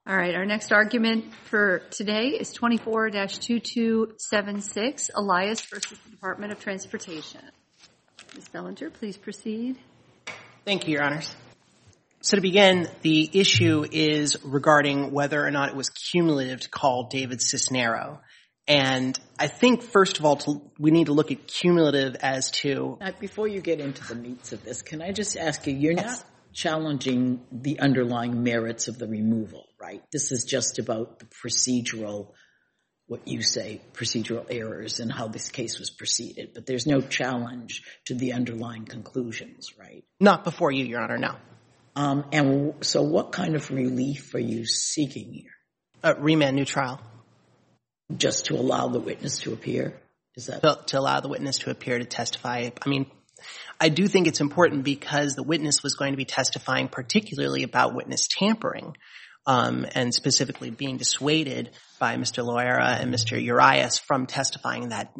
All right, our next argument for today is 24-2276, Elias versus the Department of Transportation. Ms. Bellinger, please proceed. Thank you, Your Honors. So to begin, the issue is regarding whether or not it was cumulative to call David Cisnero. And I think, first of all, we need to look at cumulative as to... Before you get into the meats of this, can I just ask you, you're not challenging the underlying merits of the removal, right? This is just about the procedural, what you say, procedural errors and how this case was proceeded. But there's no challenge to the underlying conclusions, right? Not before you, Your Honor, no. And so what kind of relief are you seeking here? Remand, new trial. Just to allow the witness to appear? Is that to allow the witness to appear to testify. I mean, I do think it's important because the witness was going to be testifying particularly about witness tampering, and specifically being dissuaded by Mr. Loera and Mr. Urias from testifying. But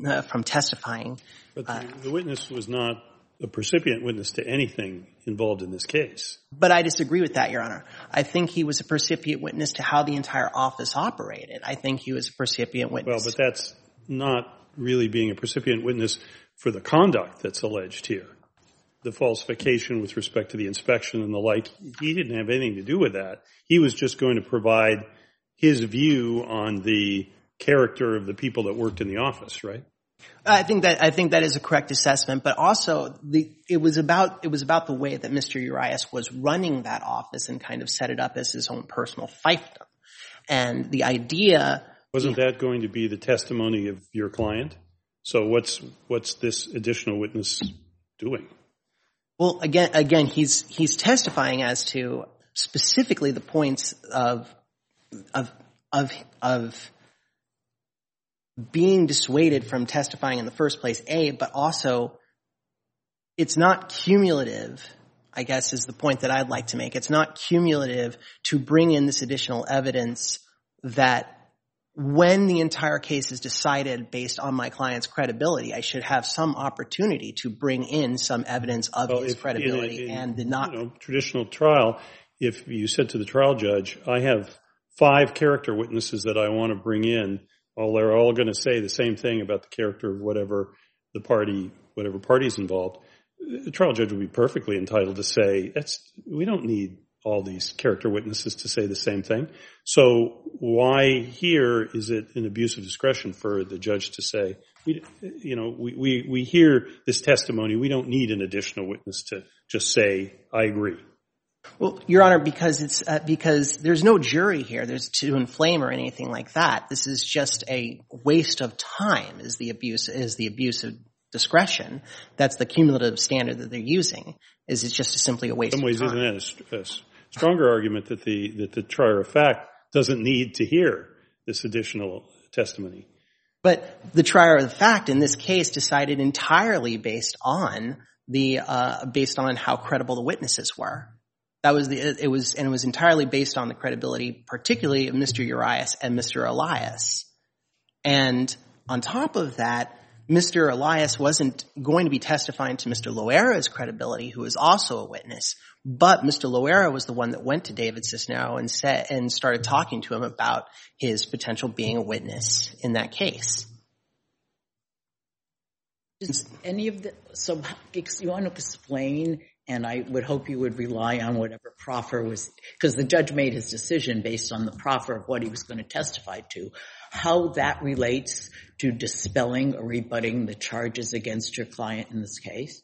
the witness was not a precipient witness to anything involved in this case. But I disagree with that, Your Honor. I think he was a precipient witness to how the entire office operated. I think he was a precipient witness. Well, but that's not really being a precipient witness for the conduct that's alleged here. The falsification with respect to the inspection and the like, he didn't have anything to do with that. He was just going to provide his view on the character of the people that worked in the office, right? I think that is a correct assessment, but also it was about the way that Mr. Urias was running that office and kind of set it up as his own personal fiefdom. And the idea wasn't that going to be the testimony of your client? So what's this additional witness doing? Well, again, he's testifying as to specifically the points of being dissuaded from testifying in the first place, but also it's not cumulative, I guess is the point that I'd like to make. It's not cumulative to bring in this additional evidence that when the entire case is decided based on my client's credibility, I should have some opportunity to bring in some evidence of his credibility and the not... traditional trial, if you said to the trial judge, I have 5 character witnesses that I want to bring in, well, they're all going to say the same thing about the character of whatever party's involved. The trial judge would be perfectly entitled to say, we don't need all these character witnesses to say the same thing. So why here is it an abuse of discretion for the judge to say, we hear this testimony, we don't need an additional witness to just say, I agree. Well, Your Honor, because there's no jury here. There's to inflame or anything like that. This is just a waste of time is the abuse of discretion. That's the cumulative standard that they're using. It's just simply a waste of time. In some ways, isn't that a stronger argument that the trier of fact doesn't need to hear this additional testimony? But the trier of fact in this case decided entirely based on how credible the witnesses were. It was entirely based on the credibility, particularly of Mr. Urias and Mr. Elias. And on top of that, Mr. Elias wasn't going to be testifying to Mr. Loera's credibility, who is also a witness, but Mr. Loera was the one that went to David Cisnero and started talking to him about his potential being a witness in that case. So you want to explain, and I would hope you would rely on whatever proffer was, because the judge made his decision based on the proffer of what he was going to testify to, how that relates to dispelling or rebutting the charges against your client in this case?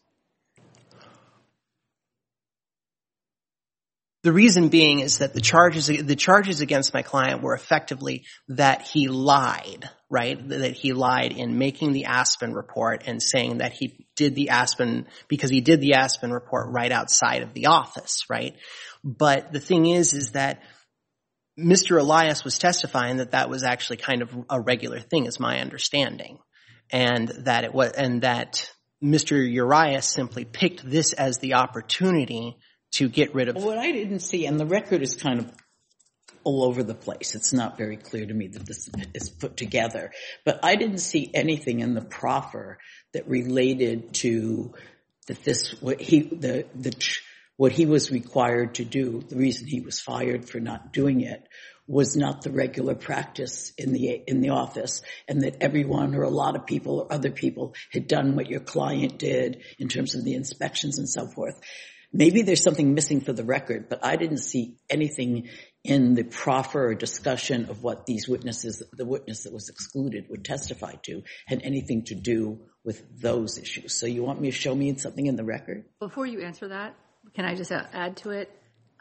The reason being is that the charges against my client were effectively that he lied, right? That he lied in making the Aspen report and saying that he did the Aspen because he did the Aspen report right outside of the office, right? But the thing is that Mr. Elias was testifying that was actually kind of a regular thing, is my understanding, and that Mr. Urias simply picked this as the opportunity to get rid of. What I didn't see, and the record is kind of all over the place. It's not very clear to me that this is put together, but I didn't see anything in the proffer that related to what he was required to do. The reason he was fired for not doing it was not the regular practice in the office, and that everyone or a lot of people or other people had done what your client did in terms of the inspections and so forth. Maybe there's something missing for the record, but I didn't see anything in the proffer or discussion of what these witnesses, the witness that was excluded would testify to, had anything to do with those issues. So you want me to show me something in the record? Before you answer that, can I just add to it?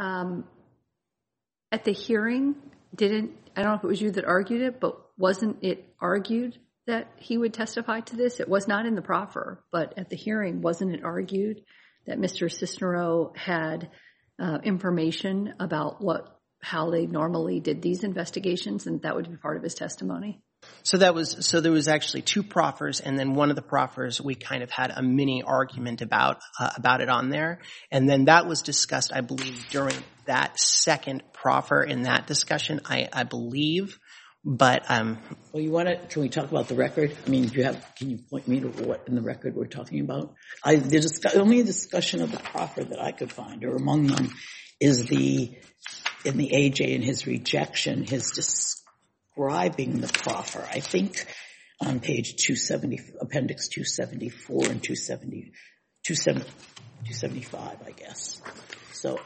At the hearing, I don't know if it was you that argued it, but wasn't it argued that he would testify to this? It was not in the proffer, but at the hearing, wasn't it argued that Mr. Cisnero had information about how they normally did these investigations, and that would be part of his testimony? So there was actually two proffers, and then one of the proffers we kind of had a mini argument about it on there, and then that was discussed, I believe, during that second proffer in that discussion, I believe. But well, can we talk about the record? I mean, can you point me to what in the record we're talking about? The only discussion of the proffer that I could find, or among them, is in the AJ and his rejection, his describing the proffer. I think on page 270, appendix 274 and 275, I guess. So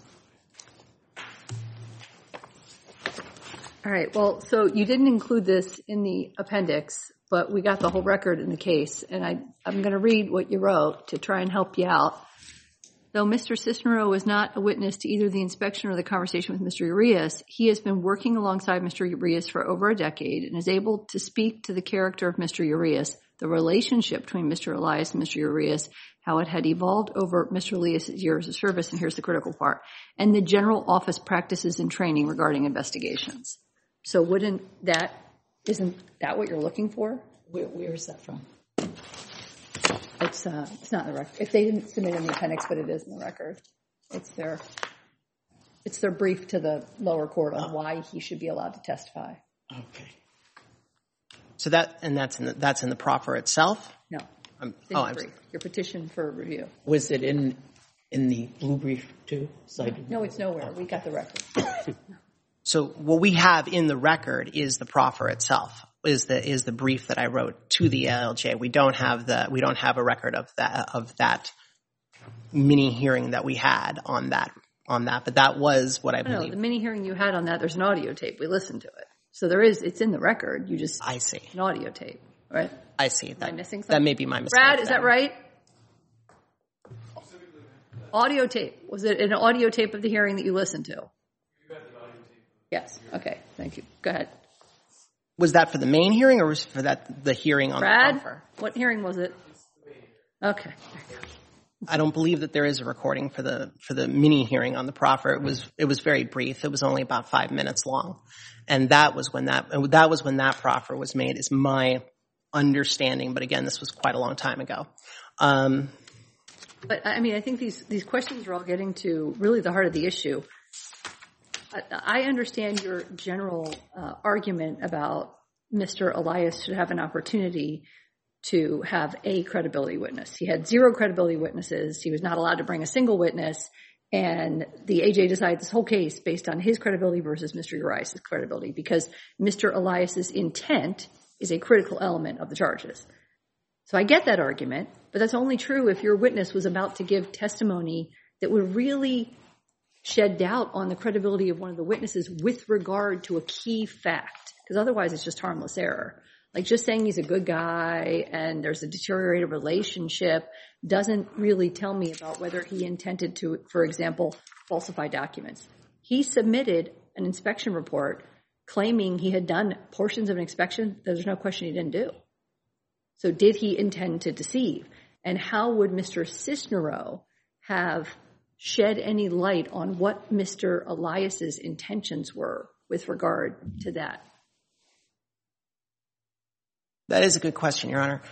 all right. Well, so you didn't include this in the appendix, but we got the whole record in the case, and I'm going to read what you wrote to try and help you out. Though Mr. Cisnero was not a witness to either the inspection or the conversation with Mr. Urias, he has been working alongside Mr. Urias for over a decade and is able to speak to the character of Mr. Urias, the relationship between Mr. Elias and Mr. Urias, how it had evolved over Mr. Elias' years of service, and here's the critical part, and the general office practices and training regarding investigations. So isn't that what you're looking for? Where is that from? It's not in the record. If they didn't submit in the appendix, but it is in the record. It's their brief to the lower court on why he should be allowed to testify. Okay. So that's in the proffer itself? No. Your brief. Your petition for review. Was it in the blue brief too? No, it's nowhere. We got the record. So what we have in the record is the proffer itself, is the brief that I wrote to the ALJ. We don't have a record of that mini hearing that we had on that. But that was what I believe. No, the mini hearing you had on that, there's an audio tape. We listened to it. So it's in the record. I see. An audio tape, right? I see. Am I missing something? That may be my mistake. Brad, is that right? Audio tape. Was it an audio tape of the hearing that you listened to? Yes. Okay. Thank you. Go ahead. Was that for the main hearing, or was it for the hearing on Brad, the proffer? What hearing was it? Okay. I don't believe that there is a recording for the mini hearing on the proffer. It was very brief. It was only about 5 minutes long, and that was when that proffer was made. Is my understanding, but again, this was quite a long time ago. But I mean, I think these questions are all getting to really the heart of the issue. I understand your general argument about Mr. Elias should have an opportunity to have a credibility witness. He had 0 credibility witnesses. He was not allowed to bring a single witness. And the AJ decided this whole case based on his credibility versus Mr. Urias' credibility, because Mr. Elias' intent is a critical element of the charges. So I get that argument, but that's only true if your witness was about to give testimony that would really shed doubt on the credibility of one of the witnesses with regard to a key fact, because otherwise it's just harmless error. Like just saying he's a good guy and there's a deteriorated relationship doesn't really tell me about whether he intended to, for example, falsify documents. He submitted an inspection report claiming he had done portions of an inspection that there's no question he didn't do. So did he intend to deceive? And how would Mr. Cisnero have shed any light on what Mr. Elias's intentions were with regard to that? That is a good question, Your Honor.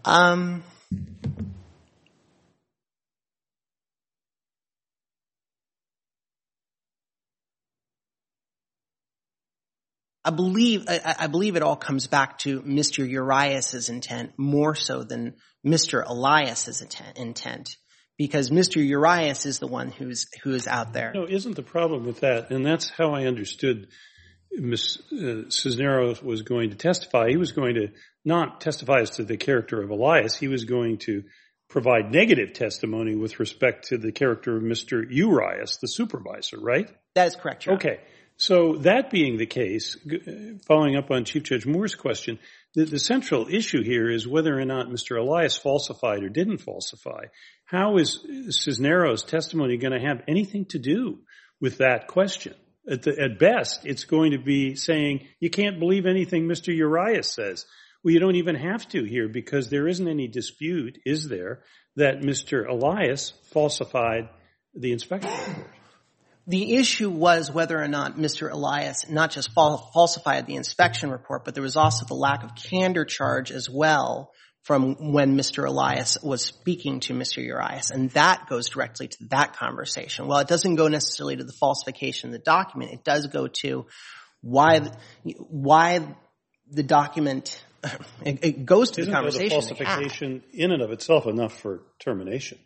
I believe it all comes back to Mr. Urias's intent more so than Mr. Elias's intent, because Mr. Urias is the one who is out there. No, isn't the problem with that, and that's how I understood Ms. Cisneros was going to testify, he was going to not testify as to the character of Elias. He was going to provide negative testimony with respect to the character of Mr. Urias, the supervisor, right? That is correct, Your Honor. Okay. So that being the case, following up on Chief Judge Moore's question, the central issue here is whether or not Mr. Elias falsified or didn't falsify. How is Cisneros' testimony going to have anything to do with that question? At best, it's going to be saying, you can't believe anything Mr. Urias says. Well, you don't even have to here because there isn't any dispute, is there, that Mr. Elias falsified the inspection report. The issue was whether or not Mr. Elias not just falsified the inspection report, but there was also the lack of candor charge as well from when Mr. Elias was speaking to Mr. Urias, and that goes directly to that conversation. Well, it doesn't go necessarily to the falsification of the document. It does go to why the document it goes to the conversation. Isn't the falsification in and of itself enough for termination?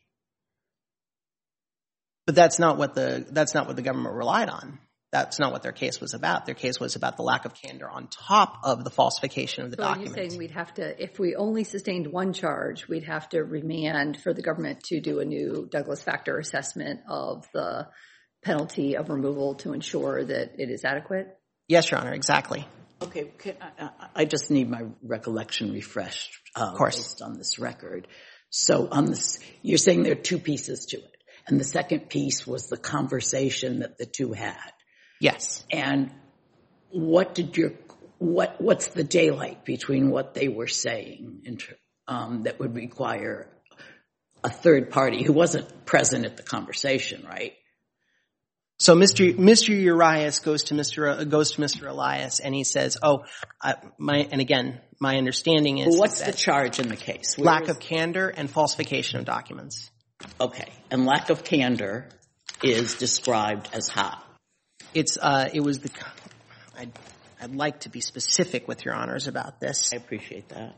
But that's not what the government relied on. That's not what their case was about. Their case was about the lack of candor on top of the falsification of the document. So you're saying we'd have to, if we only sustained one charge, we'd have to remand for the government to do a new Douglas factor assessment of the penalty of removal to ensure that it is adequate? Yes, Your Honor, exactly. Okay, I just need my recollection refreshed based on this record. So on this, you're saying there are two pieces to it, and the second piece was the conversation that the two had. Yes. And what's the daylight between what they were saying that would require a third party who wasn't present at the conversation, right? So Mr. Urias goes to Mr. Elias and he says, my understanding is what's the charge in the case? Lack of candor and falsification of documents. Okay. And lack of candor is described as how? I'd like to be specific with Your Honors about this. I appreciate that.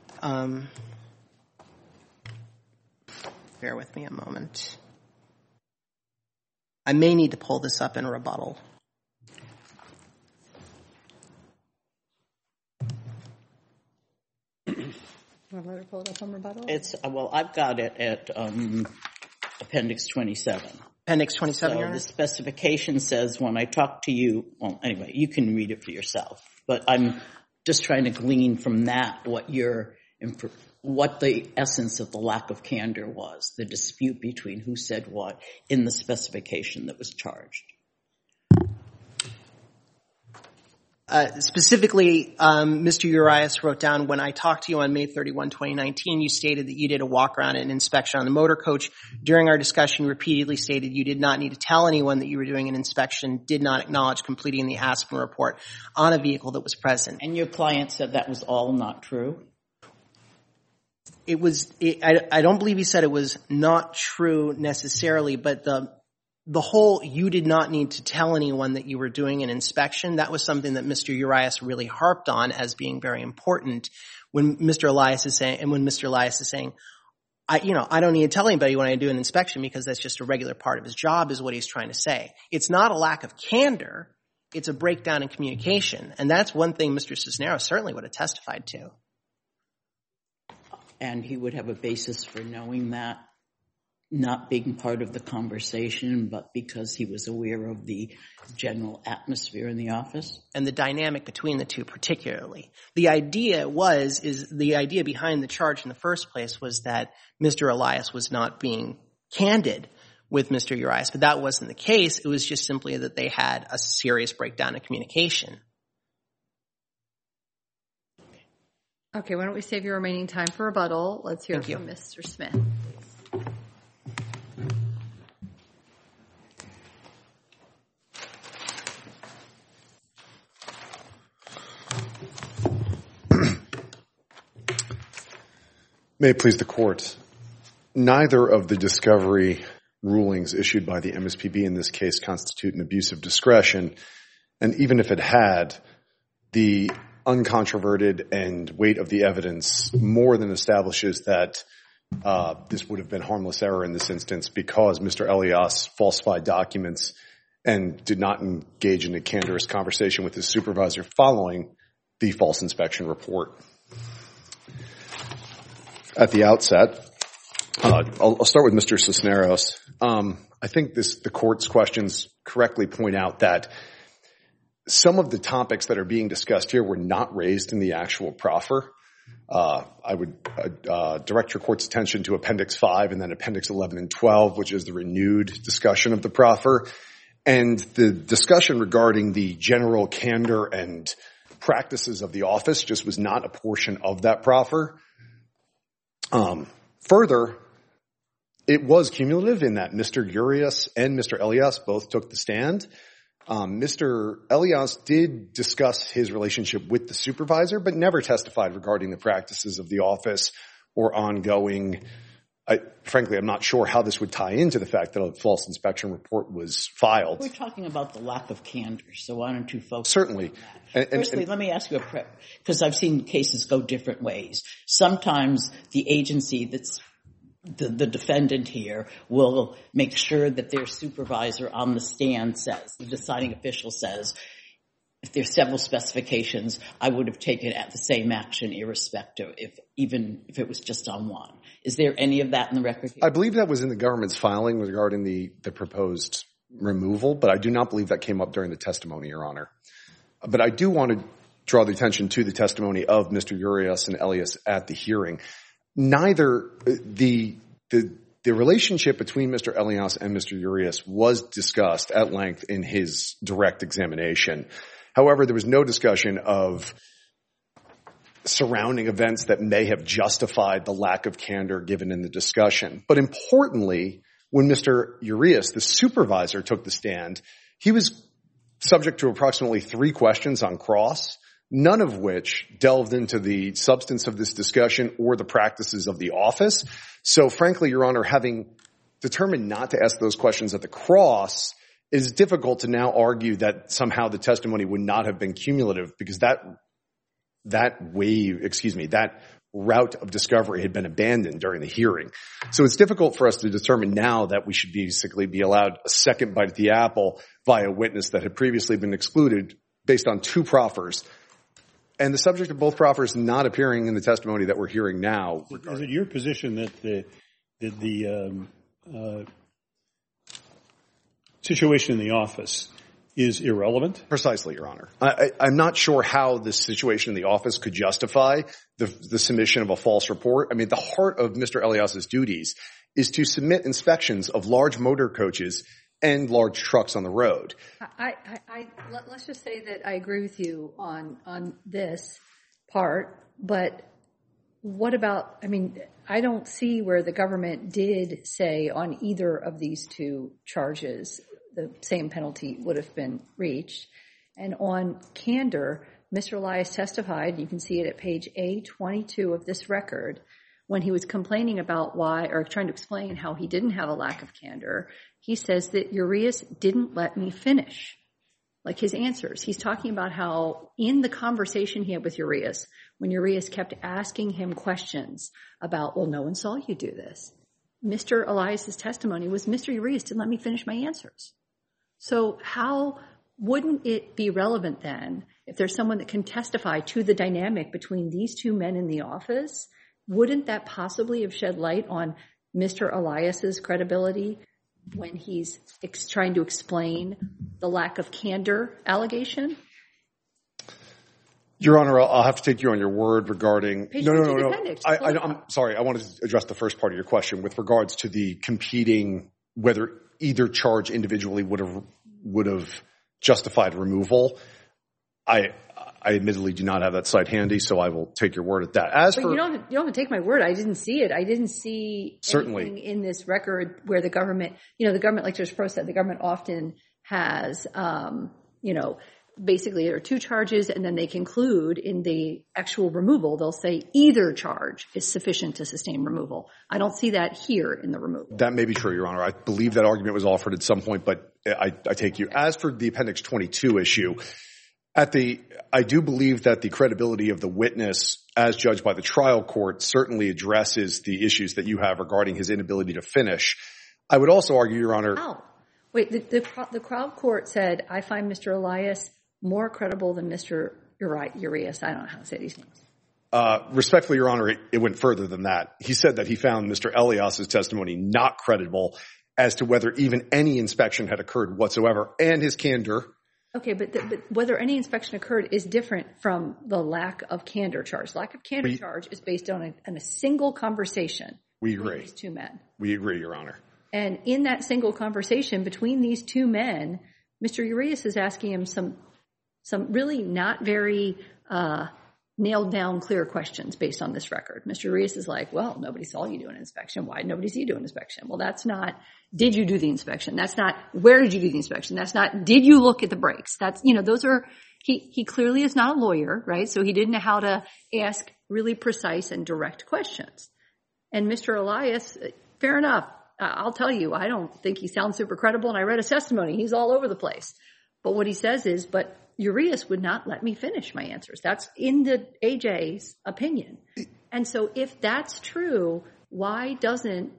Bear with me a moment. I may need to pull this up in rebuttal. Want to pull it up on rebuttal? I've got it at Appendix 27. Appendix 27, Your Honor? The specification says when I talk to you, well, anyway, you can read it for yourself. But I'm just trying to glean from that what the essence of the lack of candor was, the dispute between who said what in the specification that was charged. Specifically, Mr. Urias wrote down, when I talked to you on May 31, 2019, you stated that you did a walk-around and inspection on the motor coach. During our discussion, you repeatedly stated you did not need to tell anyone that you were doing an inspection, did not acknowledge completing the Aspen report on a vehicle that was present. And your client said that was all not true? I don't believe he said it was not true necessarily, but the whole you did not need to tell anyone that you were doing an inspection, that was something that Mr. Urias really harped on as being very important when Mr. Elias is saying, I don't need to tell anybody when I do an inspection because that's just a regular part of his job is what he's trying to say. It's not a lack of candor. It's a breakdown in communication. And that's one thing Mr. Cisneros certainly would have testified to. And he would have a basis for knowing that, not being part of the conversation, but because he was aware of the general atmosphere in the office? And the dynamic between the two particularly. The idea behind the charge in the first place was that Mr. Elias was not being candid with Mr. Urias, but that wasn't the case. It was just simply that they had a serious breakdown in communication. Okay, why don't we save your remaining time for rebuttal? Let's hear from Mr. Smith. May it please the Court. Neither of the discovery rulings issued by the MSPB in this case constitute an abuse of discretion, and even if it had, the uncontroverted and weight of the evidence more than establishes that this would have been harmless error in this instance because Mr. Elias falsified documents and did not engage in a candorous conversation with his supervisor following the false inspection report. At the outset, I'll start with Mr. Cisneros. I think the court's questions correctly point out that some of the topics that are being discussed here were not raised in the actual proffer. I would direct your court's attention to Appendix 5 and then Appendix 11 and 12, which is the renewed discussion of the proffer. And the discussion regarding the general candor and practices of the office just was not a portion of that proffer. Further, it was cumulative in that Mr. Urias and Mr. Elias both took the stand. Mr. Elias did discuss his relationship with the supervisor, but never testified regarding the practices of the office or ongoing. Frankly, I'm not sure how this would tie into the fact that a false inspection report was filed. We're talking about the lack of candor, so why don't you focus Certainly. on that? Firstly, let me ask you because I've seen cases go different ways. Sometimes the agency that's the defendant here will make sure that their supervisor on the stand says, the deciding official says, if there's several specifications, I would have taken the same action irrespective, even if it was just on one. Is there any of that in the record here? I believe that was in the government's filing regarding the proposed removal, but I do not believe that came up during the testimony, Your Honor. But I do want to draw the attention to the testimony of Mr. Urias and Elias at the hearing. Neither the relationship between Mr. Elias and Mr. Urias was discussed at length in his direct examination. However, there was no discussion of surrounding events that may have justified the lack of candor given in the discussion. But importantly, when Mr. Urias, the supervisor, took the stand, he was subject to approximately 3 questions on cross, none of which delved into the substance of this discussion or the practices of the office. So frankly, Your Honor, having determined not to ask those questions at the cross, it is difficult to now argue that somehow the testimony would not have been cumulative because that route of discovery had been abandoned during the hearing. So it's difficult for us to determine now that we should basically be allowed a second bite at the apple via a witness that had previously been excluded based on 2 proffers. And the subject of both proffers not appearing in the testimony that we're hearing now. Is it your position that the situation in the office is irrelevant? Precisely, Your Honor. I'm not sure how this situation in the office could justify the submission of a false report. I mean, the heart of Mr. Elias's duties is to submit inspections of large motor coaches and large trucks on the road. Let's just say that I agree with you on this part, but what about, I mean, I don't see where the government did say on either of these 2 charges the same penalty would have been reached. And on candor, Mr. Elias testified, you can see it at page A22 of this record, when he was complaining about why, or trying to explain how he didn't have a lack of candor, he says that Urias didn't let me finish, like his answers. He's talking about how in the conversation he had with Urias, when Urias kept asking him questions about, well, no one saw you do this, Mr. Elias's testimony was, Mr. Urias didn't let me finish my answers. So how wouldn't it be relevant then, if there's someone that can testify to the dynamic between these 2 men in the office, wouldn't that possibly have shed light on Mr. Elias's credibility when he's trying to explain the lack of candor allegation? Your Honor, I'll have to take you on your word regarding... No. I'm sorry. I wanted to address the first part of your question with regards to the competing, whether either charge individually would have justified removal. I admittedly do not have that site handy, so I will take your word at that. You don't have to take my word. I didn't see it. I didn't see anything in this record where the government, the government, like Judge Pro said, the government often has, basically there are 2 charges and then they conclude in the actual removal, they'll say either charge is sufficient to sustain removal. I don't see that here in the removal. That may be true, Your Honor. I believe that argument was offered at some point, but I take you. As for the Appendix 22 issue, I do believe that the credibility of the witness, as judged by the trial court, certainly addresses the issues that you have regarding his inability to finish. I would also argue, Your Honor... Wait, the trial court said, I find Mr. Elias more credible than Mr. Urias. I don't know how to say these names. Respectfully, Your Honor, it went further than that. He said that he found Mr. Elias's testimony not credible as to whether even any inspection had occurred whatsoever, and his candor. Okay, but whether any inspection occurred is different from the lack of candor charge. Lack of candor charge is based on a single conversation. We between agree. These two men. We agree, Your Honor. And in that single conversation between these two men, Mr. Urias is asking him some really not very nailed down clear questions based on this record. Mr. Urias is like, well, nobody saw you do an inspection. Why did nobody see you do an inspection? Well, that's not, did you do the inspection? That's not, where did you do the inspection? That's not, did you look at the brakes? That's, those are, he clearly is not a lawyer, right? So he didn't know how to ask really precise and direct questions. And Mr. Elias, fair enough. I'll tell you, I don't think he sounds super credible, and I read his testimony. He's all over the place. But what he says is, but Urias would not let me finish my answers. That's in the AJ's opinion. And so if that's true, why doesn't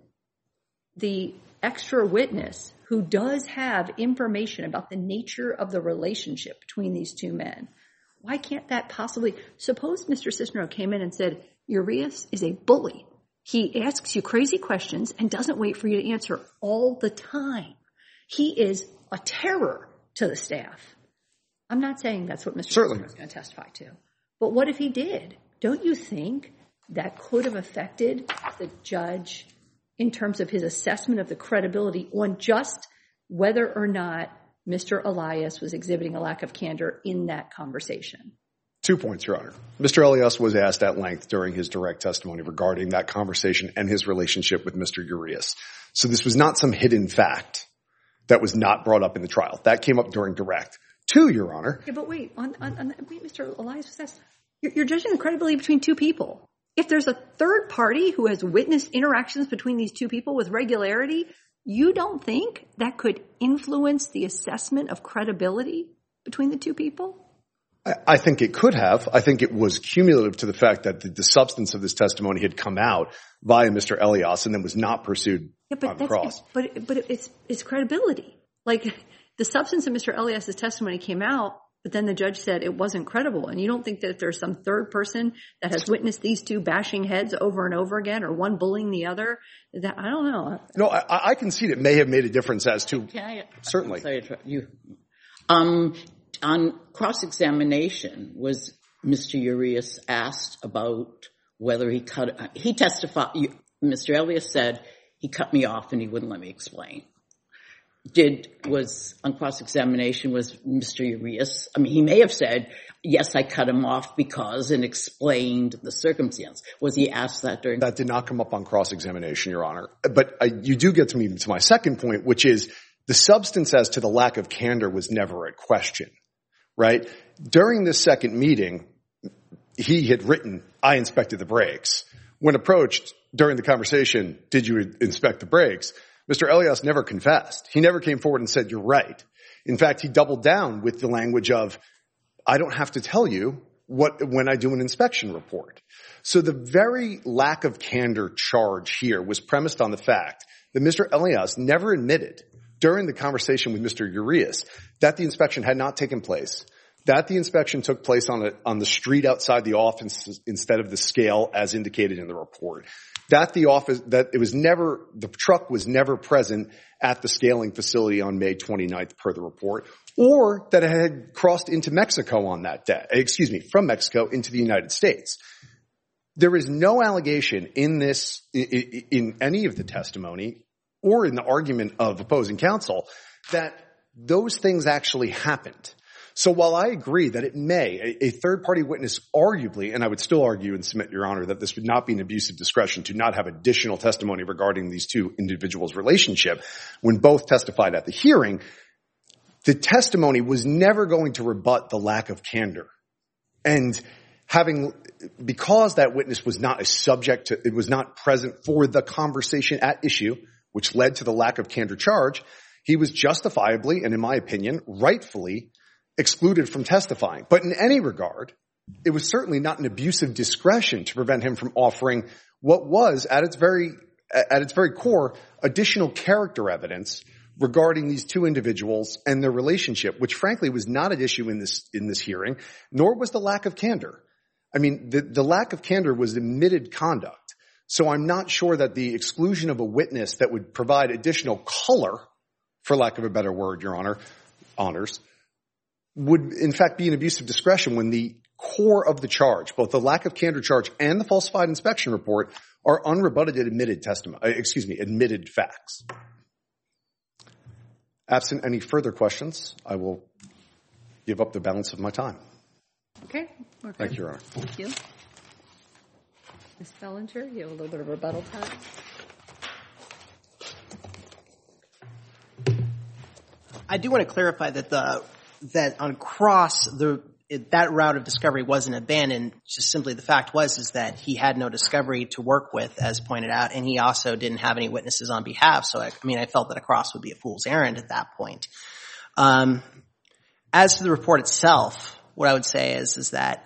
the extra witness who does have information about the nature of the relationship between these two men, why can't that possibly, suppose Mr. Cisneros came in and said, Urias is a bully. He asks you crazy questions and doesn't wait for you to answer all the time. He is a terror to the staff. I'm not saying that's what Mr. Cisneros is going to testify to. But what if he did? Don't you think that could have affected the judge in terms of his assessment of the credibility on just whether or not Mr. Elias was exhibiting a lack of candor in that conversation? 2 points, Your Honor. Mr. Elias was asked at length during his direct testimony regarding that conversation and his relationship with Mr. Urias. So this was not some hidden fact that was not brought up in the trial. That came up during direct. 2, Your Honor. Yeah, but wait, Mr. Elias was asked, you're judging the credibility between two people. If there's a third party who has witnessed interactions between these two people with regularity, you don't think that could influence the assessment of credibility between the two people? I think it could have. I think it was cumulative to the fact that the substance of this testimony had come out via Mr. Elias and then was not pursued on the cross. But it's credibility. Like, the substance of Mr. Elias' testimony came out, but then the judge said it wasn't credible. And you don't think that if there's some third person that has witnessed these two bashing heads over and over again, or one bullying the other, that, I don't know. No, I concede it may have made a difference as to. Certainly. On cross-examination, was Mr. Urias asked about whether he testified, Mr. Elias said he cut me off and he wouldn't let me explain. On cross-examination, was Mr. Urias, he may have said, yes, I cut him off because, and explained the circumstance. Was he asked that during? That did not come up on cross-examination, Your Honor. But you do get to my second point, which is the substance as to the lack of candor was never a question. Right? During this second meeting, he had written, I inspected the brakes. When approached during the conversation, did you inspect the brakes? Mr. Elias never confessed. He never came forward and said, you're right. In fact, he doubled down with the language of, I don't have to tell you when I do an inspection report. So the very lack of candor charge here was premised on the fact that Mr. Elias never admitted during the conversation with Mr. Urias that the inspection had not taken place, that the inspection took place on the street outside the office instead of the scale as indicated in the report, that the truck was never present at the scaling facility on May 29th per the report, or that it had crossed into Mexico on that day, from Mexico into the United States. There is no allegation in any of the testimony or in the argument of opposing counsel that those things actually happened. So while I agree that it may, a third-party witness arguably, and I would still argue and submit, Your Honor, that this would not be an abuse of discretion to not have additional testimony regarding these two individuals' relationship when both testified at the hearing, the testimony was never going to rebut the lack of candor. And because that witness was not it was not present for the conversation at issue, which led to the lack of candor charge, he was justifiably, and in my opinion, rightfully excluded from testifying. But in any regard, it was certainly not an abuse of discretion to prevent him from offering what was, at its very core, additional character evidence regarding these two individuals and their relationship, which frankly was not at issue in this hearing, nor was the lack of candor. I mean, the lack of candor was admitted conduct. So I'm not sure that the exclusion of a witness that would provide additional color, for lack of a better word, Your Honors, would in fact be an abuse of discretion when the core of the charge, both the lack of candor charge and the falsified inspection report, are unrebutted admitted facts. Absent any further questions, I will give up the balance of my time. Okay. Thank you, Your Honor. Thank you. Ms. Bellinger, you have a little bit of rebuttal time. I do want to clarify that on cross, that route of discovery wasn't abandoned. Just simply the fact is that he had no discovery to work with, as pointed out, and he also didn't have any witnesses on behalf. So, I felt that a cross would be a fool's errand at that point. As to the report itself, what I would say is that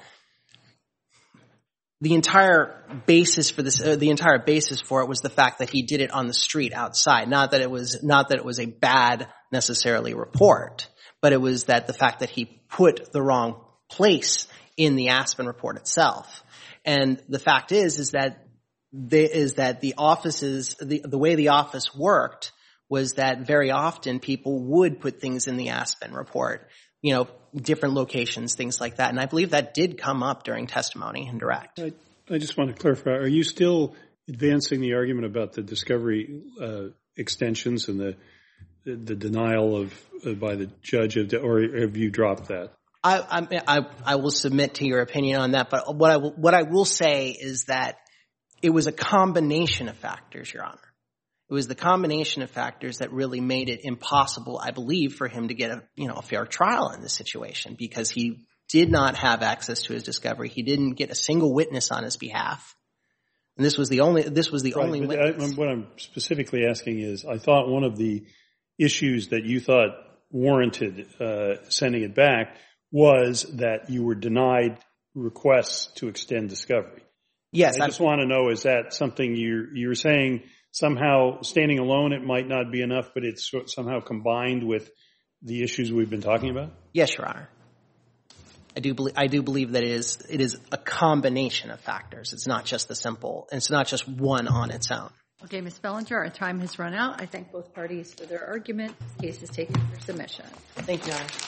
the entire basis for it was the fact that he did it on the street outside. Not that it was a bad necessarily report, but it was that the fact that he put the wrong place in the Aspen report itself. And the fact is that the offices, the way the office worked was that very often people would put things in the Aspen report, different locations, things like that. And I believe that did come up during testimony and direct. I just want to clarify, are you still advancing the argument about the discovery extensions and the denial by the judge, or have you dropped that? I will submit to your opinion on that, but what I will say is that it was a combination of factors, Your Honor. It was the combination of factors that really made it impossible, I believe, for him to get a fair trial in this situation, because he did not have access to his discovery. He didn't get a single witness on his behalf, and this was the only witness. What I'm specifically asking is, I thought one of the issues that you thought warranted sending it back was that you were denied requests to extend discovery. Yes. I just want to know, is that something you're saying somehow standing alone it might not be enough, but it's somehow combined with the issues we've been talking about? Yes, Your Honor. I do believe that it is a combination of factors. It's not just it's not just one on its own. Okay, Ms. Bellinger, our time has run out. I thank both parties for their argument. This case is taken for submission. Thank you, Your Honor.